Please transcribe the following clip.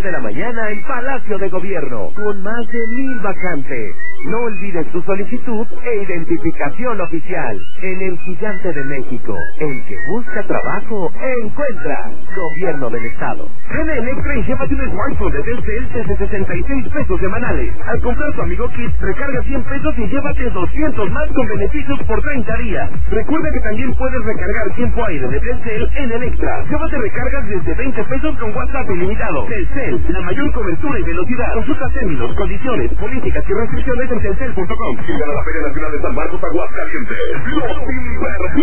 de la mañana en Palacio de Gobierno, con más de 1000 vacantes. No olvides tu solicitud e identificación oficial. En el Gigante de México, el que busca trabajo, encuentra. Gobierno del Estado. Ven a Electra y llévate un smartphone de Telcel desde 66 pesos semanales. Al comprar tu Amigo Kit, recarga 100 pesos y llévate 200 más con beneficios por 30 días. Recuerda que también puedes recargar tiempo aire de Telcel en Electra. Llévate recargas desde 20 pesos con WhatsApp ilimitado. Telcel, la mayor cobertura y velocidad. Consulta términos, condiciones, políticas y restricciones en telcel.com. Sigan a la Feria Nacional de San Marcos, Aguascalientes. Los